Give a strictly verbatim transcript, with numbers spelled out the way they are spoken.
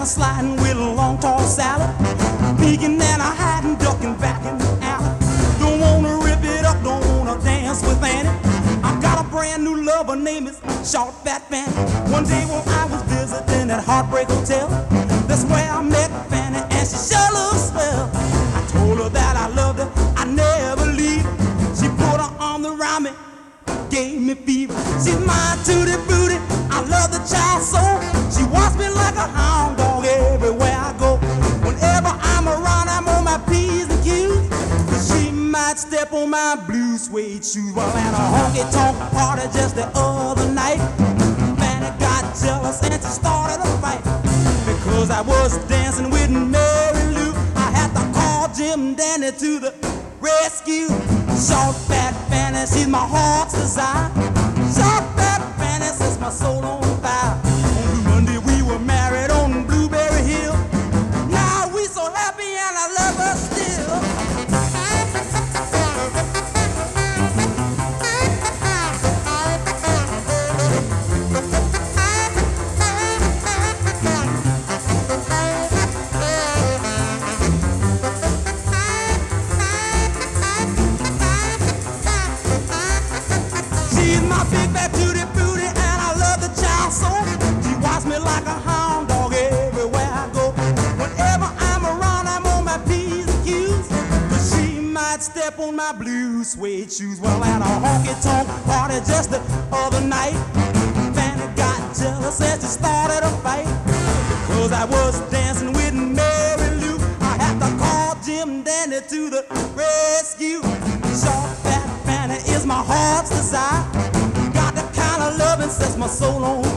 sliding with a long tall salad, peeking and a hiding, ducking back in the alley. Don't wanna rip it up, don't wanna dance with Annie. I got a brand new lover, name is Short Fat Fanny. One day when I was visiting at Heartbreak Hotel, that's where I met Fanny, and she sure looks swell. I told her that I loved her, I never leave. She put her arm around me, gave me fever. She's my tutti booty, I love the child so. She wants me like a hound dog everywhere I go. Whenever I'm around, I'm on my P's and Q's. But she might step on my blue suede shoes. Well, at a honky-tonk party just the other night, Fanny got jealous and she started a fight. Because I was dancing with Mary Lou, I had to call Jim Dandy to the rescue. Short Fat Fanny, she's my heart's desire. Short Fat Fanny sets my soul on fire. On Blue Monday we were married on Blueberry Hill. Now we so happy and I love her still. She's my big fat tutti booty and I love the child so. She walks me like a hound dog everywhere I go. Whenever I'm around, I'm on my P's and Q's. But she might step on my blue suede shoes. Well, at a honky-tonk party just the other night, Fanny got jealous and she started a fight. Because I was dancing with Mary Lou, I had to call Jim Dandy to the rescue. Short Fat Fanny is my heart's desire. Got the kind of loving sets my soul on